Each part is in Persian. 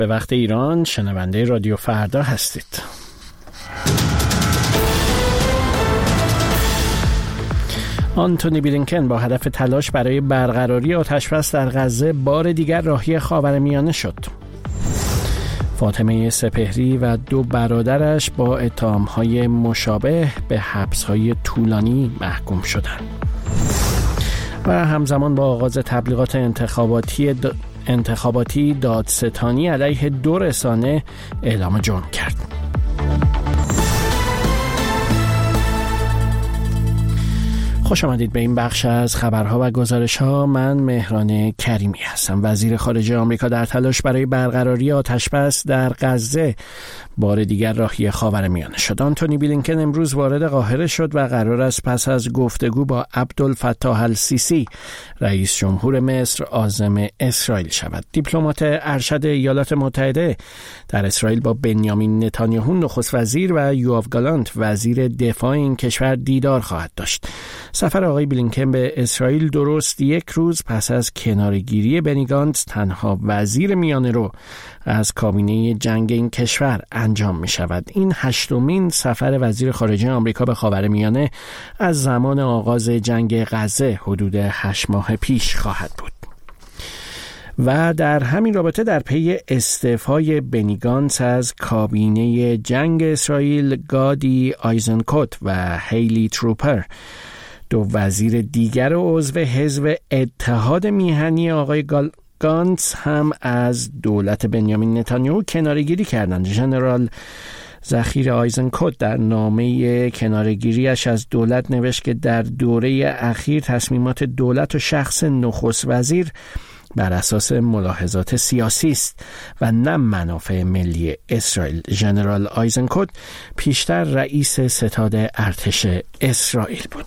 به وقت ایران شنونده رادیو فردا هستید. آنتونی بلینکن با هدف تلاش برای برقراری آتشبس در غزه بار دیگر راهی خاورمیانه شد. فاطمه سپهری و 2 برادرش با اتهام‌های مشابه به حبس‌های طولانی محکوم شدند. و همزمان با آغاز تبلیغات انتخاباتی دادستانی علیه 2 رسانه اعلام جرم کرد. خوش آمدید به این بخش از خبرها و گزارش‌ها. من مهران کریمی هستم. وزیر خارجه آمریکا در تلاش برای برقراری آتشبس در غزه بار دیگر راهی خاورمیانه شد. آنتونی بلینکن امروز وارد قاهره شد و قرار است پس از گفتگو با عبدالفتاح السیسی رئیس جمهور مصر عازم اسرائیل شود. دیپلمات ارشد ایالات متحده در اسرائیل با بنیامین نتانیاهو نخست وزیر و یوآف گالانت وزیر دفاع این کشور دیدار خواهد داشت. سفر آقای بلینکن به اسرائیل درست 1 روز پس از کناره‌گیری بنی گانتز، تنها وزیر میانه‌رو از کابینه جنگ این کشور، انجام می شود. این 8مین سفر وزیر خارجه آمریکا به خاورمیانه از زمان آغاز جنگ غزه حدود 8 ماه پیش خواهد بود. و در همین رابطه در پی استعفای بنی گانتز از کابینه جنگ اسرائیل، گادی آیزنکوت و هیلی تروپر، 2 وزیر دیگر عضو حزب اتحاد میهنی آقای گانتز هم از دولت بنیامین نتانیاهو کناره‌گیری کردند. ژنرال ذخیر آیزنکوت در نامه کناره‌گیریش از دولت نوشت که در دوره اخیر تصمیمات دولت و شخص نخست وزیر بر اساس ملاحظات سیاسی است و نه منافع ملی اسرائیل. ژنرال آیزنکوت پیشتر رئیس ستاد ارتش اسرائیل بود.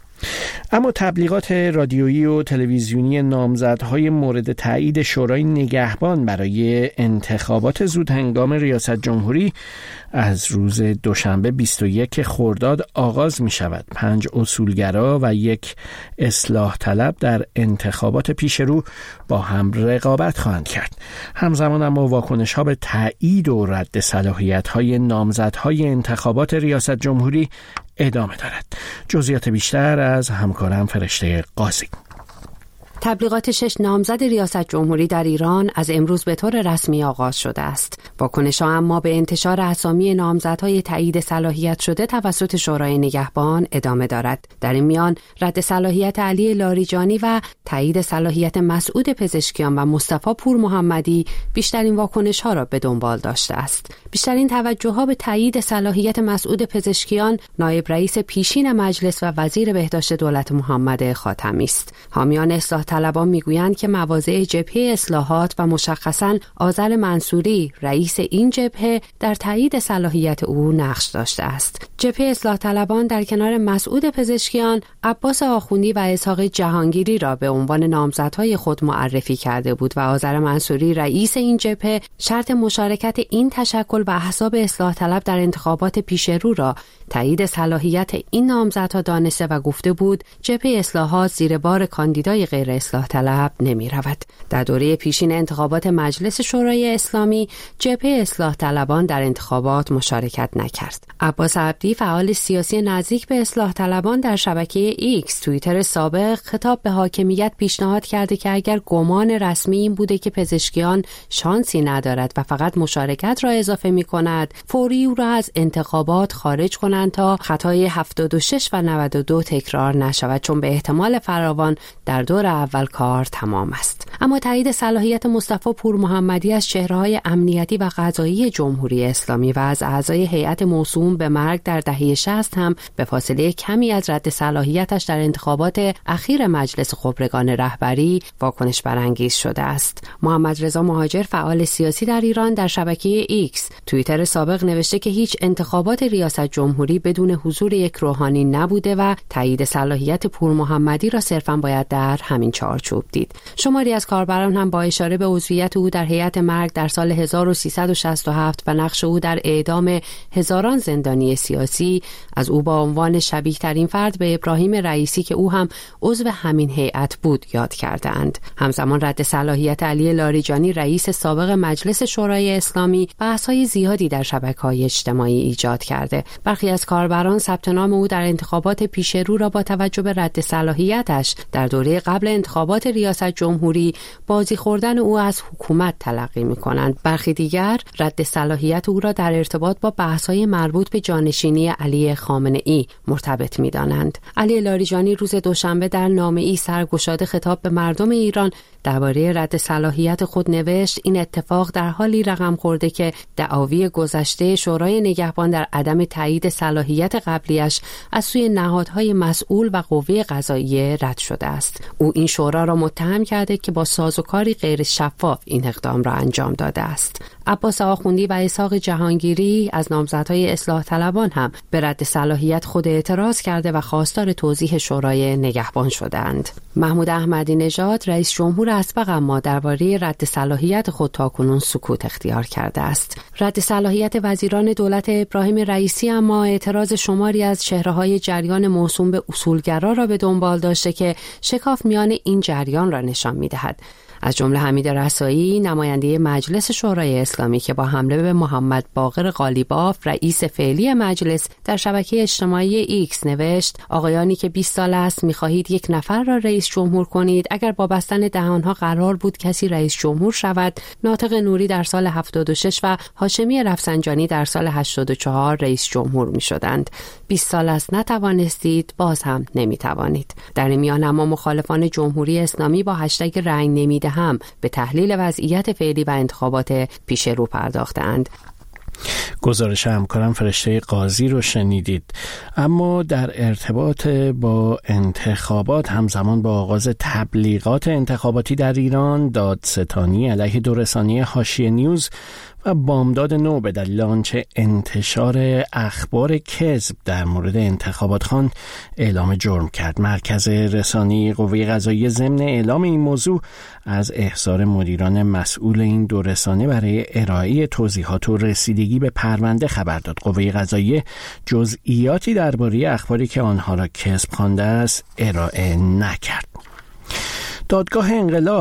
اما تبلیغات رادیویی و تلویزیونی نامزدهای مورد تایید شورای نگهبان برای انتخابات زودهنگام ریاست جمهوری از روز دوشنبه 21 خرداد آغاز می شود. 5 اصولگرا و 1 اصلاح طلب در انتخابات پیش رو با هم رقابت خواهند کرد. همزمان اما واکنش ها به تایید و رد صلاحیت های نامزدهای انتخابات ریاست جمهوری ادامه دارد. جزئیات بیشتر از همکارم فرشته قاضی. تبلیغات 6 نامزد ریاست جمهوری در ایران از امروز به طور رسمی آغاز شده است. واکنش‌ها اما به انتشار اسامی نامزدهای تایید صلاحیت شده توسط شورای نگهبان ادامه دارد. در این میان رد صلاحیت علی لاریجانی و تایید صلاحیت مسعود پزشکیان و مصطفی پور محمدی بیشترین واکنش‌ها را به دنبال داشته است. بیشترین توجه‌ها به تایید صلاحیت مسعود پزشکیان، نایب رئیس پیشین مجلس و وزیر بهداشت دولت محمد خاتمی است. حامیان اصلاح طلبان میگویند که مواضع جبهه اصلاحات و مشخصاً آذر منصوری رئیس این جبهه در تایید صلاحیت او نقش داشته است. جبهه اصلاح طلبان در کنار مسعود پزشکیان، عباس آخوندی و اسحاق جهانگیری را به عنوان نامزدهای خود معرفی کرده بود و آذر منصوری رئیس این جبهه شرط مشارکت این تشکل و احزاب اصلاح طلب در انتخابات پیش رو را تایید صلاحیت این نامزدها دانسته و گفته بود جبهه اصلاحات زیر بار کاندیدای غیر اصلاح طلب نمی رود. در دوره پیشین انتخابات مجلس شورای اسلامی، جبهه اصلاح طلبان در انتخابات مشارکت نکرد. عباس عبدی، فعال سیاسی نزدیک به اصلاح طلبان، در شبکه ایکس توییتر سابق خطاب به حاکمیت پیشنهاد کرده که اگر گمان رسمی این بوده که پزشکیان شانسی ندارد و فقط مشارکت را اضافه می کند، فوری او را از انتخابات خارج کنند تا خطای 76 و 92 تکرار نشود، چون به احتمال فراوان در دور اول کار تمام است. اما تایید صلاحیت مصطفی پور محمدی از چهره‌های امنیتی و قضایی جمهوری اسلامی و از اعضای هیئت موسوم به مرگ در دهه 60 هم به فاصله کمی از رد صلاحیتش در انتخابات اخیر مجلس خبرگان رهبری واکنش برانگیز شده است. محمد رضا مهاجر، فعال سیاسی در ایران، در شبکه ایکس توییتر سابق نوشته که هیچ انتخابات ریاست جمهوری بدون حضور یک روحانی نبوده و تایید صلاحیت پور محمدی را صرفاً باید در همین چارچوب دید. شماری از کاربران هم با اشاره به عضویت او در هیئت مرگ در سال 1367 و نقش او در اعدام هزاران زندانی سیاسی از او با عنوان شبیه ترین فرد به ابراهیم رئیسی که او هم عضو همین هیئت بود یاد کردند. همزمان رد صلاحیت علی لاریجانی رئیس سابق مجلس شورای اسلامی بحث‌های زیادی در شبکه‌های اجتماعی ایجاد کرده. برخی از کاربران ثبت نام او در انتخابات پیش رو را با توجه به رد صلاحیتش در دوره قبل انتخابات ریاست جمهوری بازی خوردن او از حکومت تلقی می‌کنند. برخی دیگر رد صلاحیت او را در ارتباط با بحث‌های مربوط به جانشینی علی خامنه‌ای مرتبط می‌دانند. علی لاریجانی روز دوشنبه در نامه‌ای سرگشاده خطاب به مردم ایران درباره رد صلاحیت خود نوشت: این اتفاق در حالی رقم خورده که دعاوی گذشته شورای نگهبان در عدم تایید صلاحیت قبلیش از سوی نهادهای مسئول و قوه قضاییه رد شده است. او این شورا را متهم کرده که با سازوکاری غیر شفاف این اقدام را انجام داده است. عباس آخوندی و اسحاق جهانگیری از نامزدهای اصلاح طلبان هم به رد صلاحیت خود اعتراض کرده و خواستار توضیح شورای نگهبان شدند. محمود احمدی نژاد رئیس جمهور اسبق اما درباره رد صلاحیت خود تاکنون سکوت اختیار کرده است. رد صلاحیت وزیران دولت ابراهیم رئیسی اما اعتراض شماری از چهره‌های جریان موسوم به اصولگرا را به دنبال داشته که شکاف میان این جریان را نشان می‌دهد. از جمله حمید رسایی نماینده مجلس شورای اسلامی که با حمله به محمد باقر قالیباف رئیس فعلی مجلس در شبکه اجتماعی ایکس نوشت: آقایانی که 20 سال است می‌خواهید یک نفر را رئیس جمهور کنید، اگر با بستن دهانها قرار بود کسی رئیس جمهور شود، ناطق نوری در سال 76 و هاشمی رفسنجانی در سال 84 رئیس جمهور می‌شدند. 20 سال است نتوانستید، باز هم نمی‌توانید. در این میان اما مخالفان جمهوری اسلامی با هشتگ رنگ نمیده هم به تحلیل وضعیت فعلی و انتخابات پیش رو پرداختند. گزارش همکارم فرشته قاضی رو شنیدید. اما در ارتباط با انتخابات همزمان با آغاز تبلیغات انتخاباتی در ایران، دادستانی علیه دو رسانه حاشیه نیوز و بامداد نو به دلیل آنچه انتشار اخبار کذب در مورد انتخابات خواند اعلام جرم کرد. مرکز رسانه‌ای قوه قضاییه ضمن اعلام این موضوع از احضار مدیران مسئول این دو رسانه برای ارائه توضیحات و رسیدگی به پرونده خبر داد. قوه قضاییه جزئیاتی درباره اخباری که آنها را کذب خوانده است ارائه نکرد. دادگاه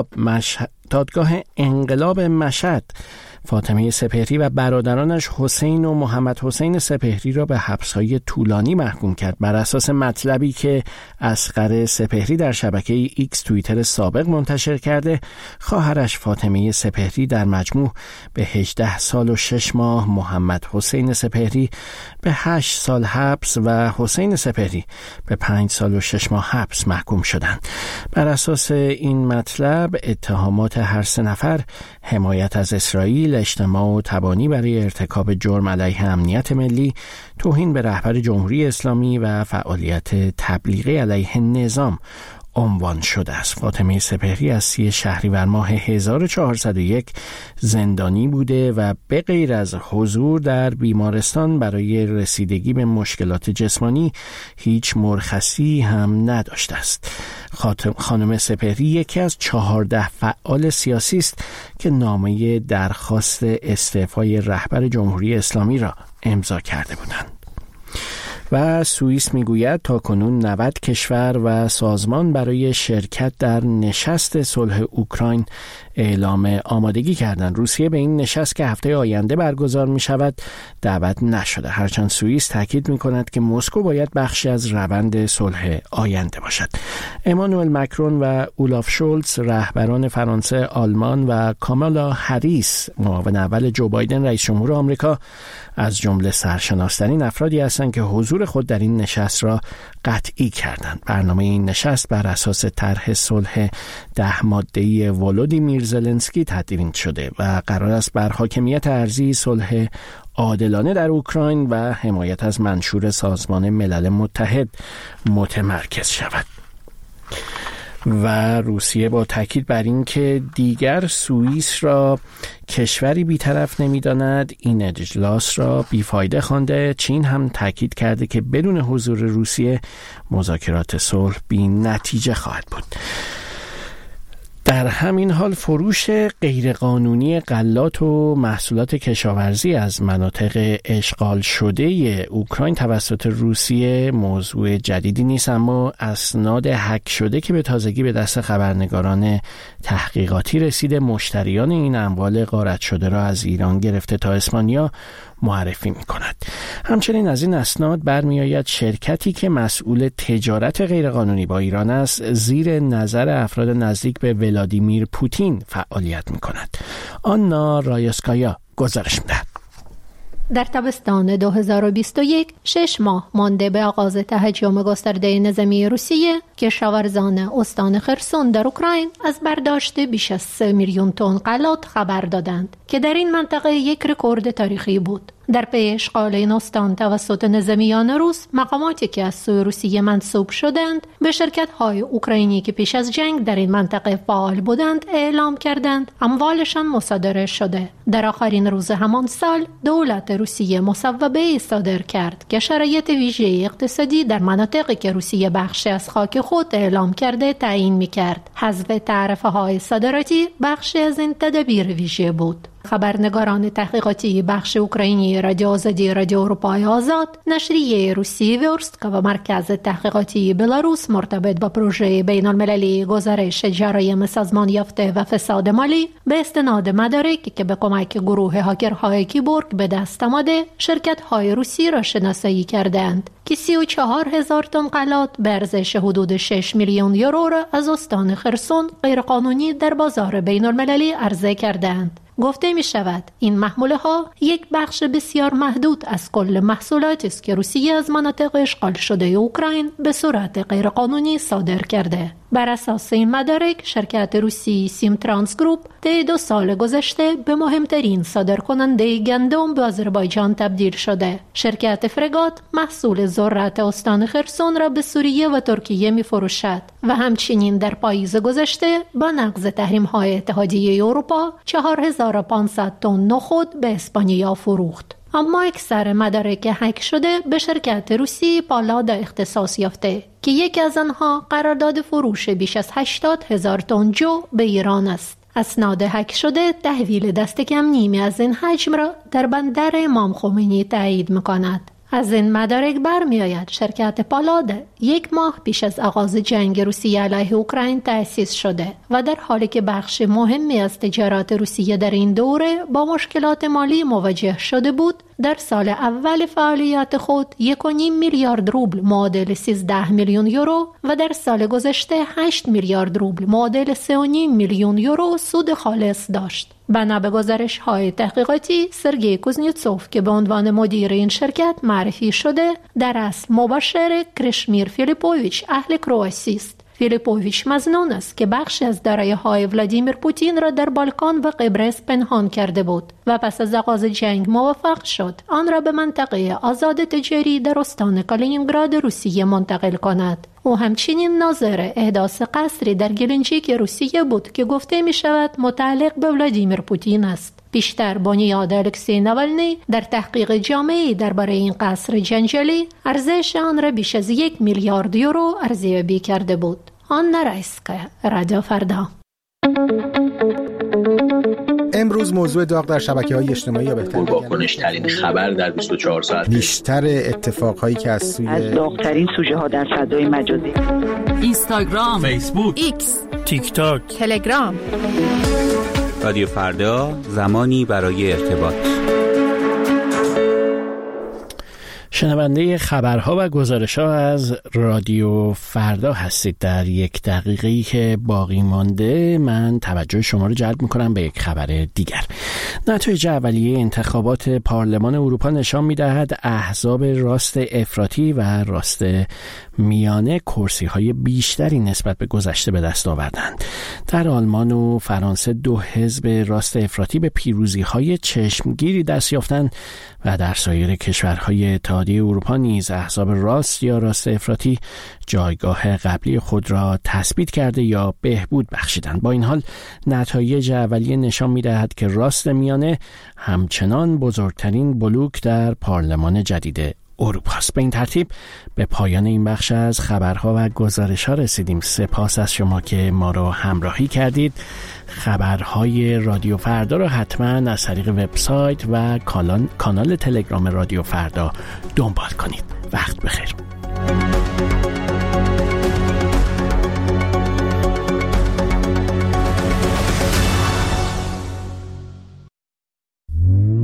انقلاب مشهد فاطمه سپهری و برادرانش حسین و محمد حسین سپهری را به حبس‌های طولانی محکوم کرد بر اساس مطلبی که اصغر سپهری در شبکه ایکس توییتر سابق منتشر کرده. خواهرش فاطمه سپهری در مجموع به 18 سال و 6 ماه، محمد حسین سپهری به 8 سال حبس و حسین سپهری به 5 سال و 6 ماه حبس محکوم شدند. بر اساس این مطلب اتهامات هر سه نفر حمایت از اسرائیل، اجتماع و تبانی برای ارتکاب جرم علیه امنیت ملی، توهین به رهبر جمهوری اسلامی و فعالیت تبلیغی علیه نظام عنوان شده است. فاطمه سپهری از 30 شهریور ماه 1401 زندانی بوده و به غیر از حضور در بیمارستان برای رسیدگی به مشکلات جسمانی هیچ مرخصی هم نداشته است. خانم سپهری یکی از 14 فعال سیاسی است که نامه درخواست استعفای رهبر جمهوری اسلامی را امضا کرده بودند. و سوئیس میگوید تاکنون 90 کشور و سازمان برای شرکت در نشست صلح اوکراین اعلام آمادگی کردند. روسیه به این نشست که هفته آینده برگزار می شود دعوت نشده، هرچند سوئیس تاکید می کند که مسکو باید بخشی از روند صلح آینده باشد. امانوئل مکرون و اولاف شولز رهبران فرانسه، آلمان و کامالا هریس معاون اول جو بایدن رئیس جمهور آمریکا از جمله سرشناس‌ترین افرادی هستند که حضور خود در این نشست را قطعی کردند. برنامه این نشست بر اساس طرح صلح 10 ماده‌ای ولودیمیر زلنسکی تدوین شده و قرار است بر حاکمیت ارضی، صلح عادلانه در اوکراین و حمایت از منشور سازمان ملل متحد متمرکز شود. و روسیه با تاکید بر این که دیگر سوئیس را کشوری بی‌طرف نمی‌داند این اجلاس را بیفایده خوانده. چین هم تاکید کرده که بدون حضور روسیه مذاکرات صلح بی‌نتیجه خواهد بود. در همین حال فروش غیرقانونی غلات و محصولات کشاورزی از مناطق اشغال شده اوکراین توسط روسیه موضوع جدیدی نیست، اما اسناد هک شده که به تازگی به دست خبرنگاران تحقیقاتی رسیده مشتریان این اموال غارت شده را از ایران گرفته تا اسپانیا معرفی می کند. همچنین از این اسناد برمی‌آید شرکتی که مسئول تجارت غیرقانونی با ایران است زیر نظر افراد نزدیک به ولادیمیر پوتین فعالیت می کند. آنا رایسکایا گزارش می‌دهد. در تابستان 2021 6 ماه مانده به آغاز تهاجم گسترده نظامی روسیه، کشاورزان استان خرسون در اوکراین از برداشت بیش از 3 میلیون تن غلات خبر دادند که در این منطقه یک رکورد تاریخی بود. در پی اشغال این استان توسط نظامیان روس، مقاماتی که از سوی روسیه منسوب شدند به شرکت‌های اوکراینی که پیش از جنگ در این منطقه فعال بودند اعلام کردند اموالشان مصادره شده. در آخرین روز همان سال دولت روسیه مصوبه‌ای صادر کرد که شرایط ویژه اقتصادی در مناطقی که روسیه بخشی از خاک خود اعلام کرده تعیین می‌کرد. حذف تعرفه‌های صادراتی بخشی از این تدابیر ویژه بود. خبرنگاران تحقیقاتی بخش اوکراینی رادیو آزادی رادیو اروپای آزاد، نشریه روسی ورست و مرکز تحقیقاتی بلاروس مرتبط با پروژه بین‌المللی گزارش جرایم سازمان یافته و فساد مالی به استناد مدارکی که به کمک گروه هاکرهای کیبورگ به دست آمده شرکت‌های روسی را شناسایی کردند که 34,000 تن غلات به ارزش حدود 6 میلیون یورو را از استان خرسون غیرقانونی در بازار بین‌المللی عرضه کردند. گفته می شود این محموله ها یک بخش بسیار محدود از کل محصولاتی است که روسیه از مناطق اشغال شده اوکراین به صورت غیرقانونی صادر کرده. بر اساس این مدارک شرکت روسی سیم ترانس گروپ طی 2 سال گذشته به مهمترین صادرکننده گندم به آذربایجان تبدیل شده. شرکت فرگات محصول ذرت استان خرسون را به سوریه و ترکیه می فروشد و همچنین در پاییز گذشته با نقض تحریم‌های اتحادیه اروپا 4500 تن نخود به اسپانیا فروخت. اما اکثر مدارک هک شده به شرکت روسی پالادا اختصاص یافته که یکی از آنها قرارداد فروش بیش از 80,000 تن جو به ایران است. اسناد هک شده تحویل دست کم نیمی از این حجم را در بندر امام خمینی تایید می‌کند. از این مدارک برمی آید شرکت پالادا 1 ماه پیش از آغاز جنگ روسیه علیه اوکراین تأسیس شده و در حالی که بخش مهمی از تجارت روسیه در این دوره با مشکلات مالی مواجه شده بود، در سال اول فعالیت خود 1.5 میلیارد روبل معادل 13 میلیون یورو و در سال گذشته 8 میلیارد روبل معادل 3.5 میلیون یورو سود خالص داشت. بنا به گزارش‌های تحقیقاتی، سرگئی کوزنتسوف که به عنوان مدیر این شرکت معرفی شده، در اصل مباشر کرشمیر فیلیپوویچ اهل کرواسی است. فیلیپوویچ مظنون است که بخشی از دارایی‌های ولادیمیر پوتین را در بالکان و قبرس پنهان کرده بود و پس از آغاز جنگ موفق شد آن را به منطقه آزاد تجاری در استان کالینینگراد روسیه منتقل کند. او همچنین ناظر احداث قصری در گلنجیک روسیه بود که گفته می شود متعلق به ولادیمیر پوتین است. پیشتر بنیاد الکسی ناوالنی در تحقیق جامعی درباره این قصر جنجالی ارزش آن را بیش از 1 میلیارد یورو ارزیابی کرده بود. آنا رایسکایا، رادیو فردا. امروز موضوع داغ در شبکه‌های اجتماعی یا بهتر پرواکنش‌ترین خبر در 24 ساعت، بیشتر اتفاقهایی که از داغ‌ترین سوژه‌ها در فضای مجازی، اینستاگرام، فیسبوک، ایکس، تیک تاک، تلگرام. رادیو فردا، زمانی برای ارتباط. شنونده خبرها و گزارش‌ها از رادیو فردا هستید. در 1 دقیقه‌ای که باقی مانده من توجه شما رو جلب می‌کنم به یک خبر دیگر. نتایج اولیه انتخابات پارلمان اروپا نشان می‌دهد احزاب راست افراطی و راست میانه کرسی‌های بیشتری نسبت به گذشته به دست آوردند. در آلمان و فرانسه 2 حزب راست افراطی به پیروزی‌های چشمگیری دست یافتند و در سایر کشورهای اتحادیه اروپا نیز احزاب راست یا راست افراطی جایگاه قبلی خود را تثبیت کرده یا بهبود بخشیدند. با این حال نتایج اولیه نشان می‌دهد که راست میانه همچنان بزرگترین بلوک در پارلمان جدید اروپاست. به این ترتیب به پایان این بخش از خبرها و گزارش‌ها رسیدیم. سپاس از شما که ما رو همراهی کردید. خبرهای رادیو فردا رو حتما از طریق وبسایت و کانال تلگرام رادیو فردا دنبال کنید. وقت بخیر.